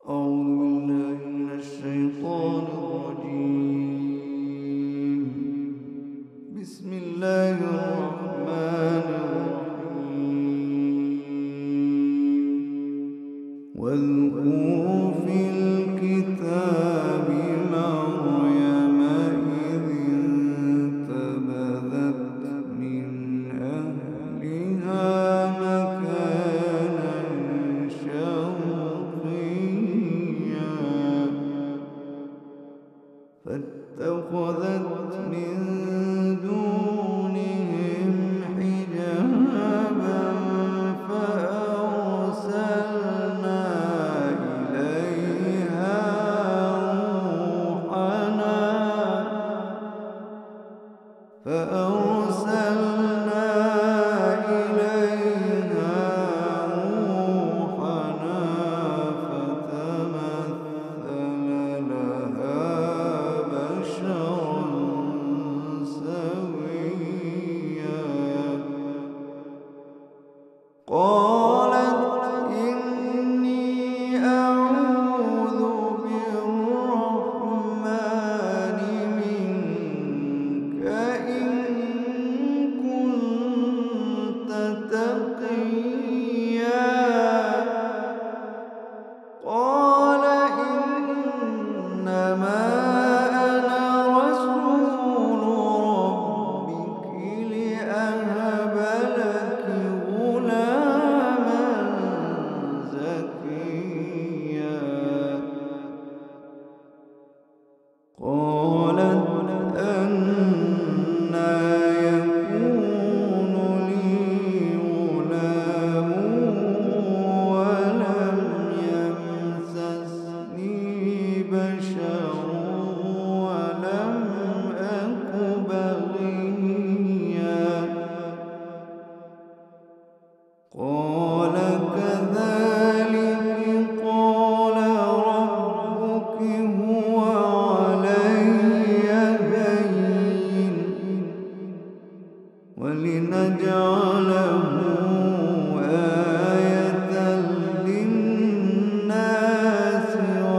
أعوذ بالله من الشيطان الرجيم. بسم الله الرحمن الرحيم. واذكر في الكتاب مريم إذ انتبذت من أهلها مكانا شرقيا فاتخذت من دونهم حجابا فأرسلنا إليها روحنا فتمثل لها بشرا سويا. قالت إني أعوذ بالرحمن منك إن كنت تقيا. قال إنما أنا رسول ربك لأهب لك غلاما زكيا. قالت أنى يكون لي غلام ولم يمسسني بشر ولم أك بغيا. قال كذلك قال ربك هو علي هين ولنجعله آية للناس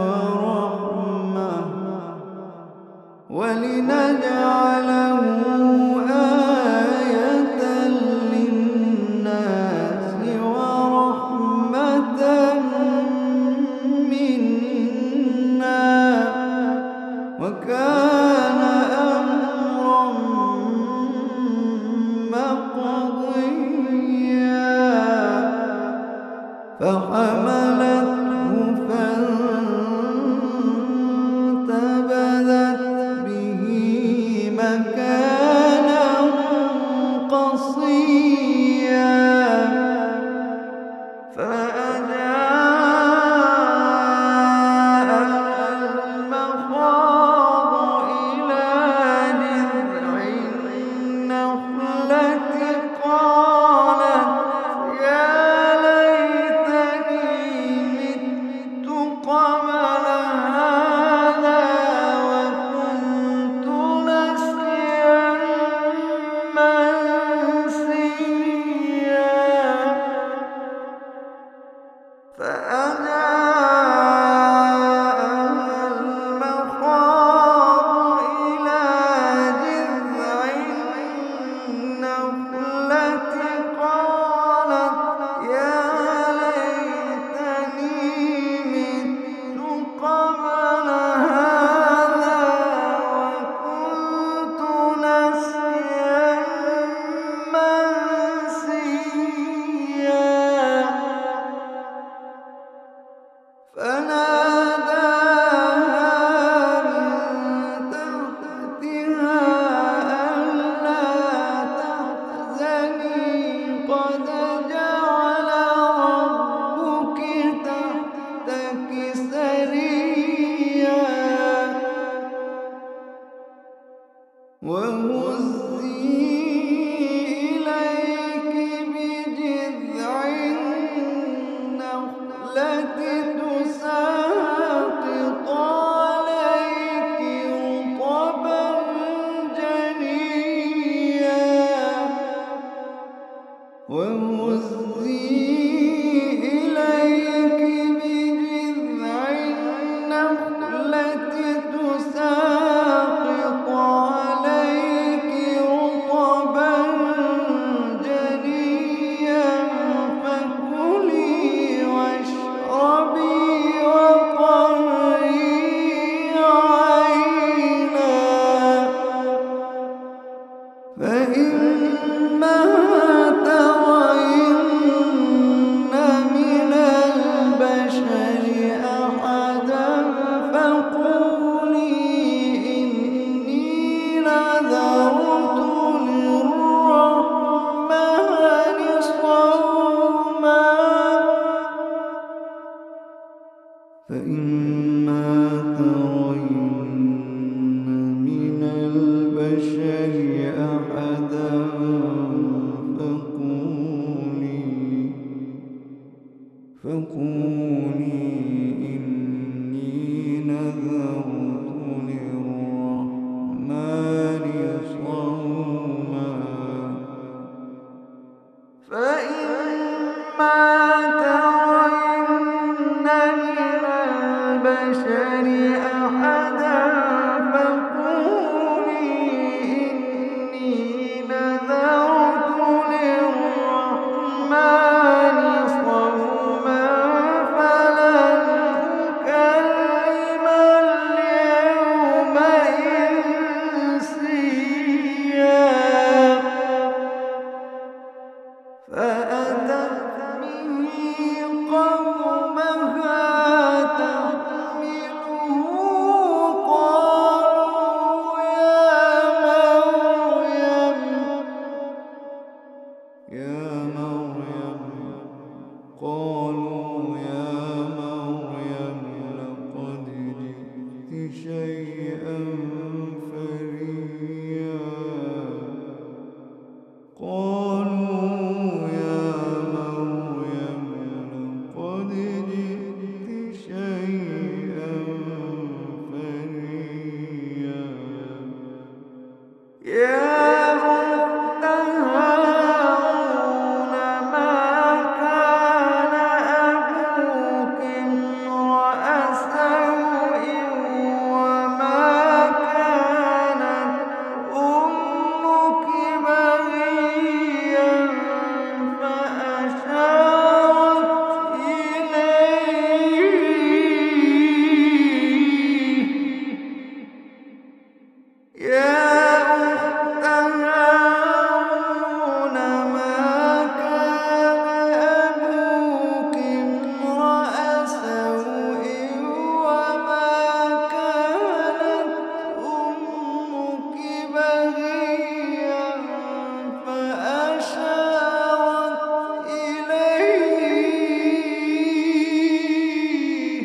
ورحمة منا وكان أمرا مقضيا. فحملته فانتبذت به مكانا قصيا. فأجاءها المخاض إلى جذع النخلة قالت يا ليتني مت قبل هذا وكنت نسيا منسيا. فأجاءها المخاض إلى جذع النخلة قالت يا ليتني مت قبل هذا وكنت نسيا منسيا. فناداها من تحتها ألا تحزني قد جعل ربك تحتك سريا وهزي إليك بجذع النخلة تساقط عليك رطبا جنيا. وهزي إليك بجذع فإما ترين من البشر أحدا فقولي إني نذرت للرحمن صوما فإما ترين من البشر أحدا فقولي إني نذرت للرحمن صوما فلن أكلم اليوم إنسيا فأتت به قومها تحمله قالوا يا مريم لقد جئت شيئا فريا قالوا يا مريم لقد جئت شيئا فريا يا أخت هارون ما كان أبوك امرأ سوء وما كانت أمك بغيا فأشارت إليه يا أخت هارون ما كان أبوك امرأ سوء وما كانت أمك بغيا فأشارت إليه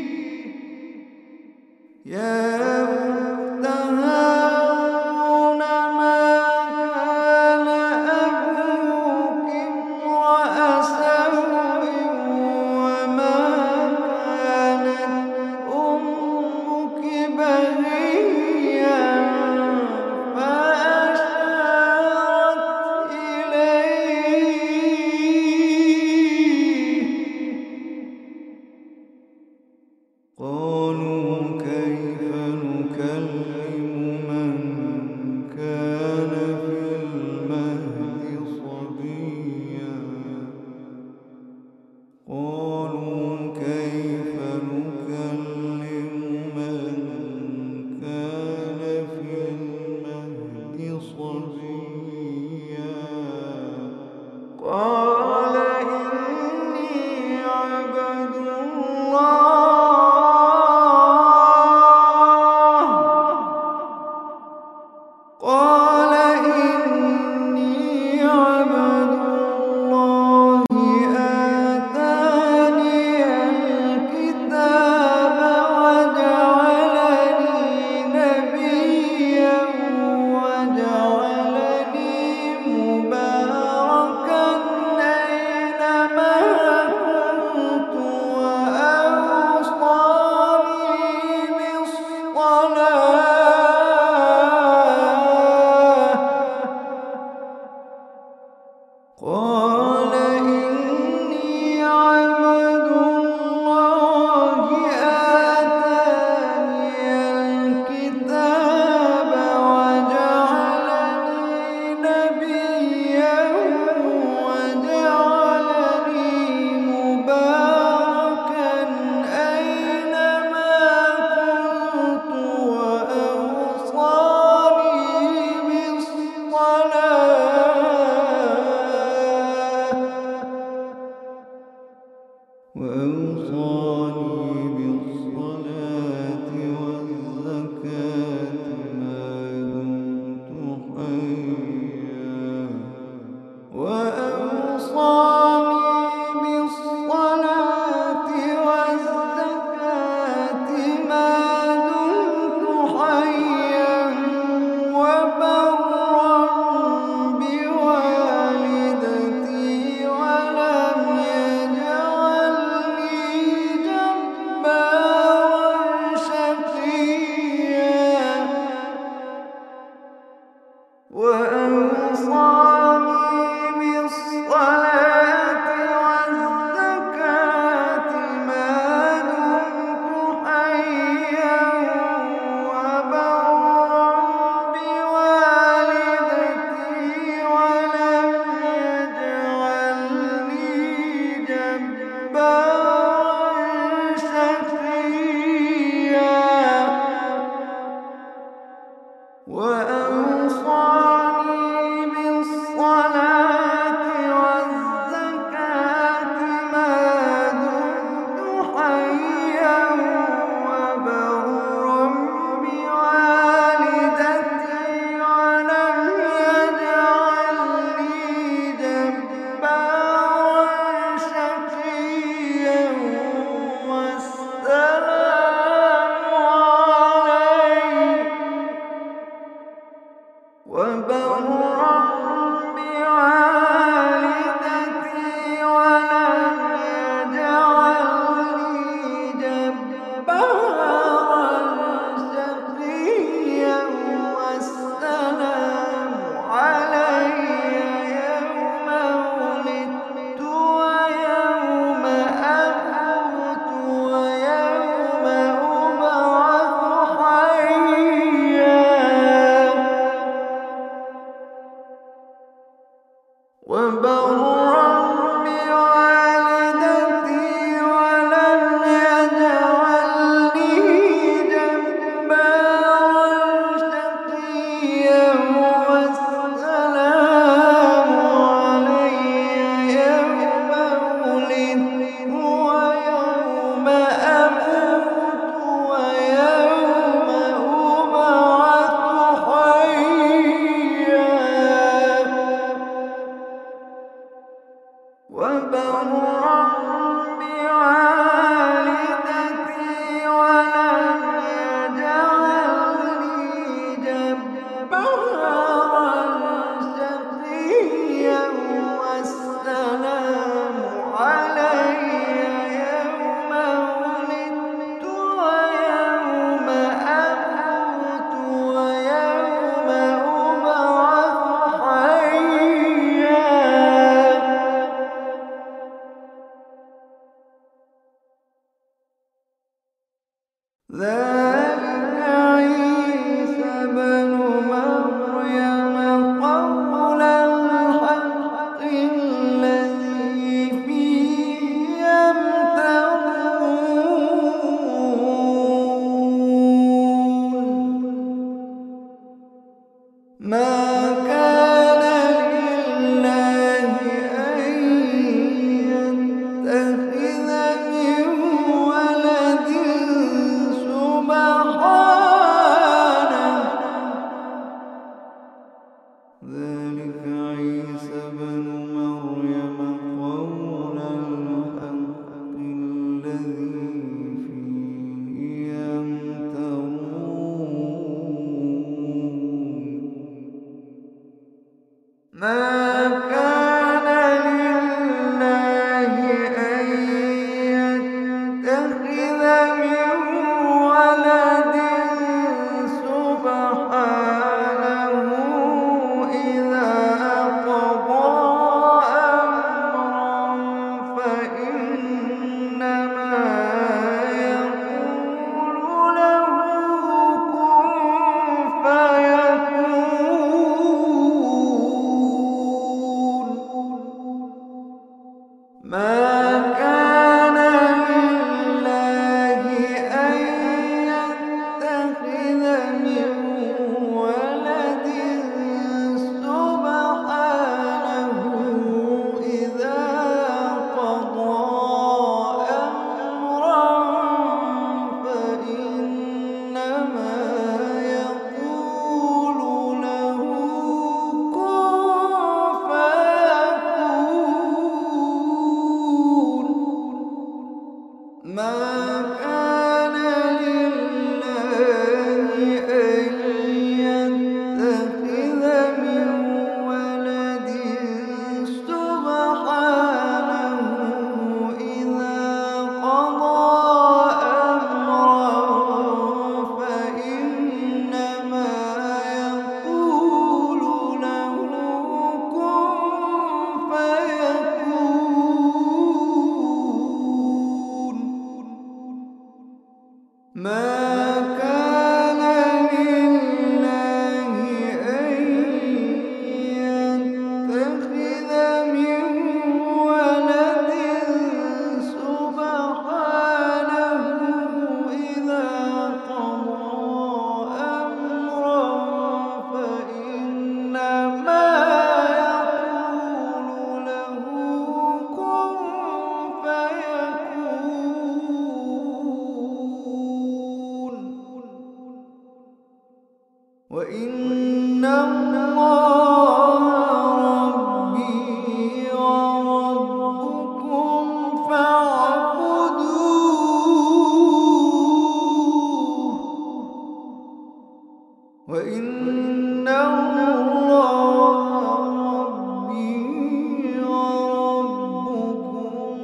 يا أخت هارون ما كان أبوك امرأ سوء وما كانت أمك بغيا فأشارت إليه قالوا كيف نكلم من كان في المهد صبيا قالوا كيف نكلم من كان في المهد صبيا قال إني عبد الله ذلك عيسى بن مريم قول الحق الذي فيه يمترون ما كان لله أن يتخذ من ولد سبحانه ذلك عيسى بن مريم قول الحق الذي فيه يمترون ما كان لله أن يتخذ من ولد سبحانه إذا قضى أمرا فإنما يقول له كن فيكون ما كان لله أن يتخذ من ولد سبحانه إذا قضى أمرا فإنما يقول له كن فيكون ما كان لله أن يتخذ من ولد سبحانه إذا قضى أمرا فإنما يقول له كن فيكون ما كان لله أن يتخذ من ولد سبحانه إذا قضى أمرا فإنما يقول له كن فيكون وإن الله ربي وربكم فاعبدوه وإن الله ربي وربكم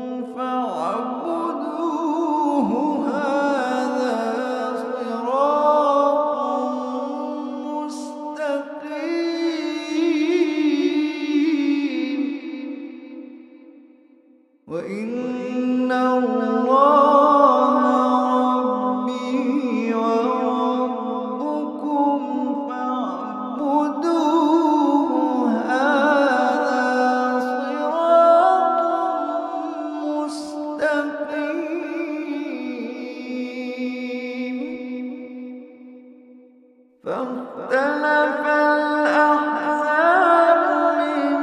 فاعبدوه هذا صراط مستقيم وإن الله ربي وربكم فاعبدوه هذا صراط مستقيم فاختلف الأحزاب من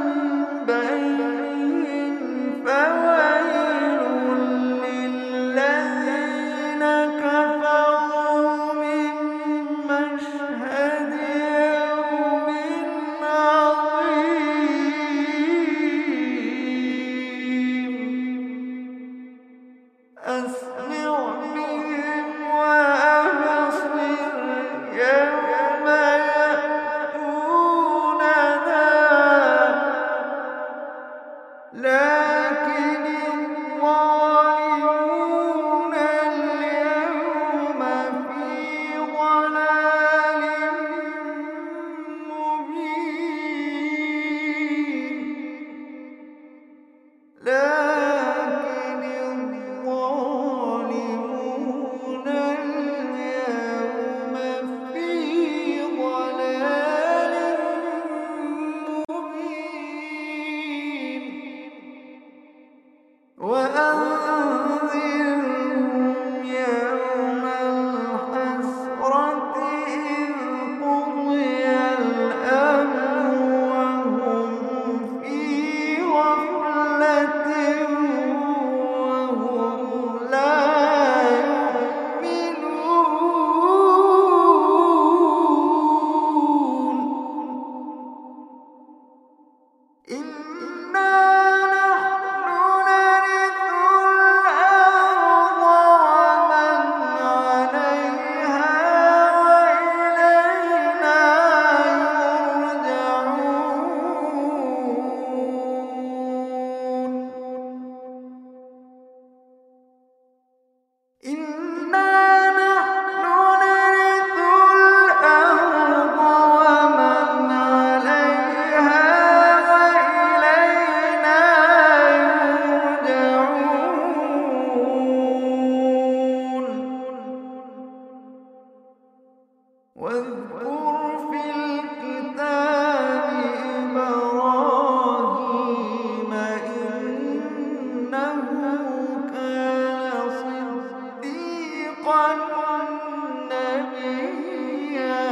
بينهم فويل للذين كفروا من مشهد يوم عظيم أسمع بهم وأبصر يوم يأتون نبيا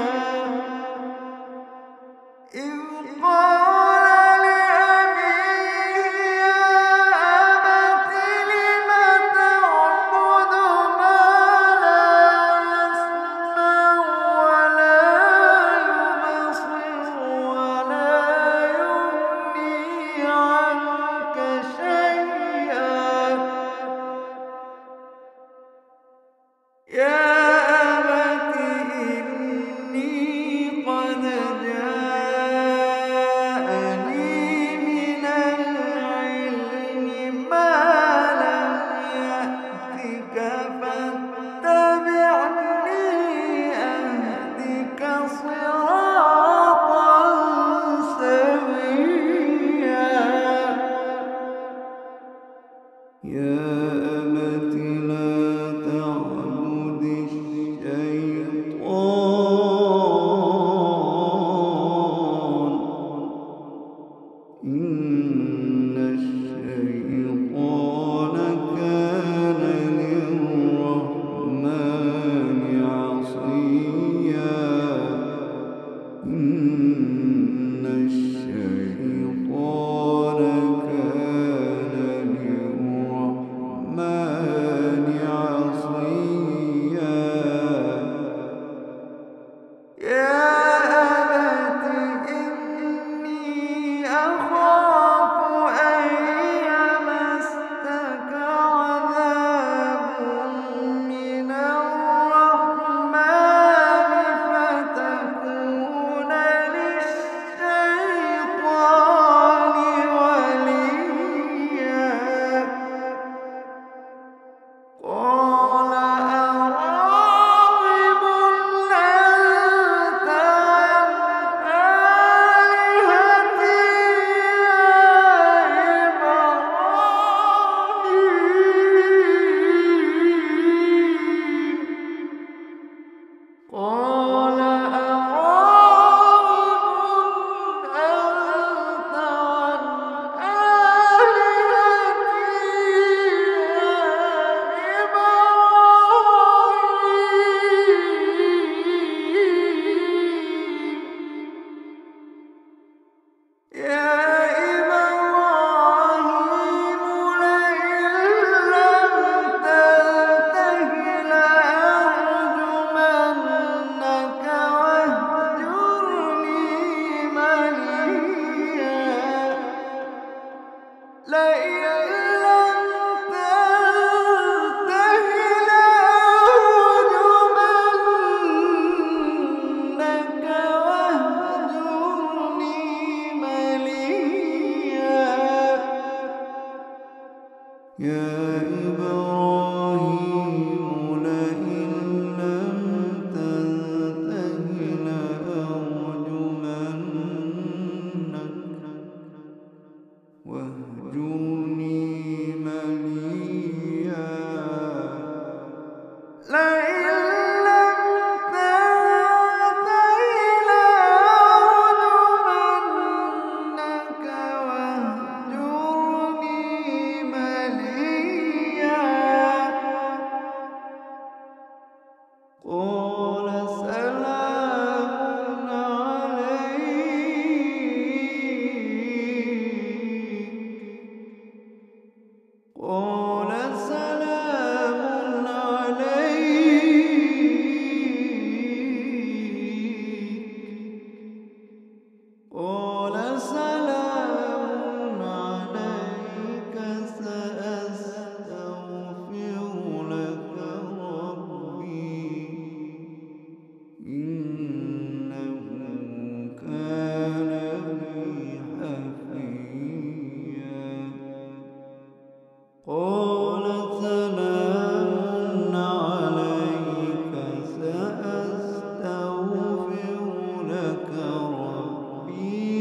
إذ قال لأبيه يا أبت لم تعبد ما لا يسمع ولا يبصر ولا يغني عنك شيئا يا أبت إني قد جاءني من العلم ما لم يأتك فاتبعني أهدك صراطا سويا يا أبت لا تعبد الشيطان إن الشيطان كان للرحمن عصيا إن الشيطان كان للرحمن عصيا يا أبت إني أخاف أن يمسك عذاب من الرحمن فتكون للشيطان وليا قال أراغب أنت عن آلهتي يا إبراهيم قال أراغب أنت عن آلهتي يا إبراهيم يا إبراهيم لئن لم تنته لأرجمنك واهجرني مليا لئن لم تنته لأرجمنك واهجرني مليا يا إبراهيم لئن لم تنته لأرجمنك واهجرني مليا لئن لم تنته لأرجمنك واهجرني مليا قال سلام عليك قال سلام عليك قال سلام عليك سأستغفر لك ربي إنه كان بي حفيا قال سلام عليك سأستغفر لك ربي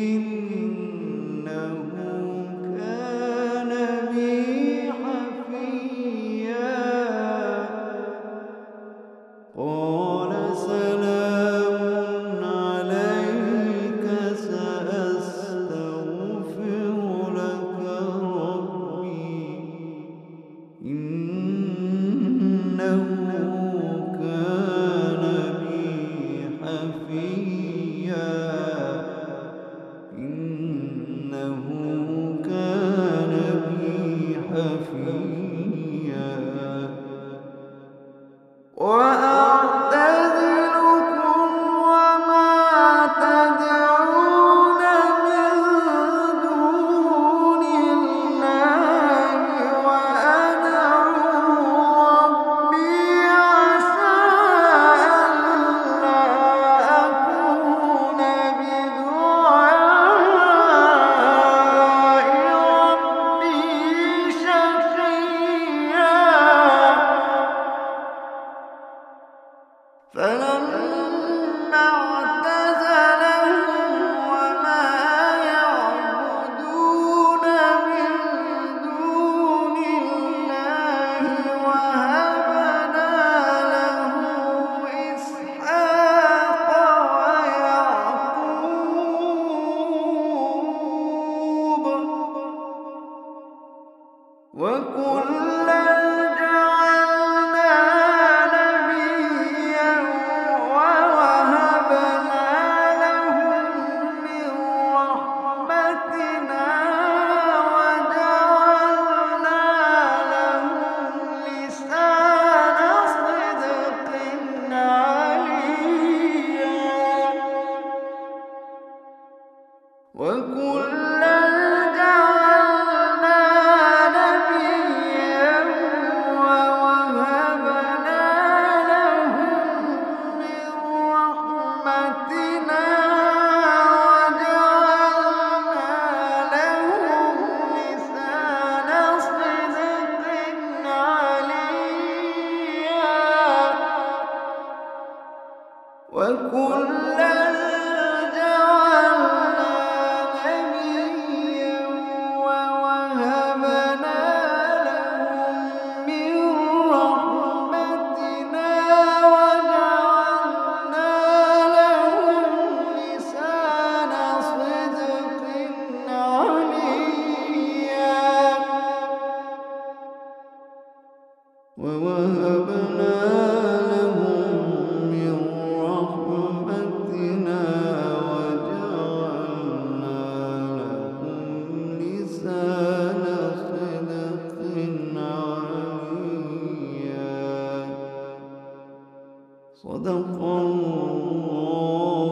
إنه كان بي حفيا قال سلام عليك سأستغفر لك ربي إنه وأعتزلكم وما تدعون من دون الله وأدعو ربي عسى ألا أكون بدعاء ربي شقيا فلما اعتزلهم وما يعبدون من دون الله وهبنا له إسحاق ويعقوب وكلا جعلنا نبيا ووهبنا لهم من رحمتنا وجعلنا لهم لسان صدق عليا وكلا جعلنا نبيا ووهبنا لهم من رحمتنا وجعلنا لهم لسان صدق عليا وكلا جعلنا نبيا ووهبنا لهم من رحمتنا وجعلنا لهم لسان صدق عليا ووهبنا لهم من رحمتنا وجعلنا لهم لسان صدق عليا صدق الله